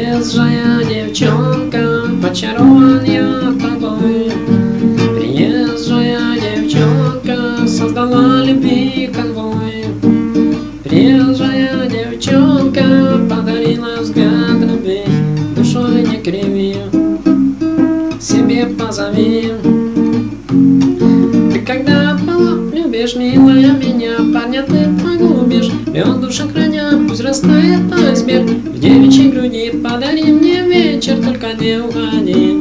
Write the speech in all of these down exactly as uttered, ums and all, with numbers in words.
Приезжая девчонка, очарован я тобой. Приезжая девчонка, создала любви конвой. Приезжая девчонка, подарила взгляд любви. Душой не криви, себе позови. Ты когда полюбишь, милая, меня, парня, ты погубишь. Лед души храня, пусть растает айсберг. В девичьей груди подари мне вечер, только не уходи.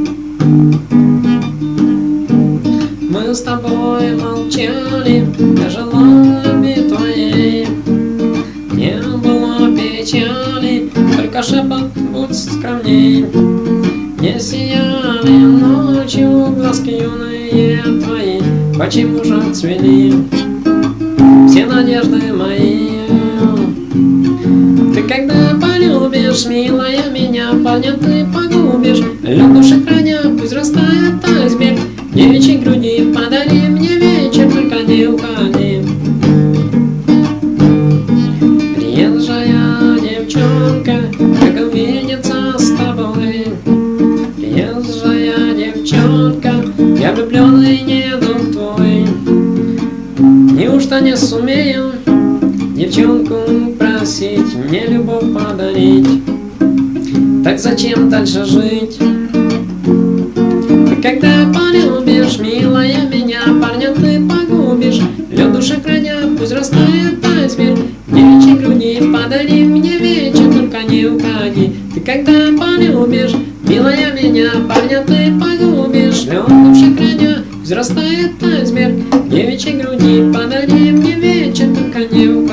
Мы с тобой молчали, я желал любви твоей. Не было печали, только шепот, будь скромней. Не сияли ночью глазки юные твои, почему же цвели все надежды мои? Ты когда полюбишь, милая, меня, парня, ты погубишь. Лед души храня, пусть растает айсберг. В девичьей груди подари мне вечер, только не уходи. Приезжая девчонка, как увидеться с тобой. Приезжая девчонка, я влюбленный недуг твой. Неужто не сумею девчонку просить, мне любовь подарить? Так зачем дальше жить? Когда полюбишь, милая, меня, парня, ты погубишь. Лед души храня, пусть растает айсберг. В девичьей груди подари мне вечер, только не уходи. Ты когда полюбишь, милая, меня, парня, ты погубишь. Лед души храня, пусть растает айсберг. В девичьей груди подари мне вечер, только не уходи.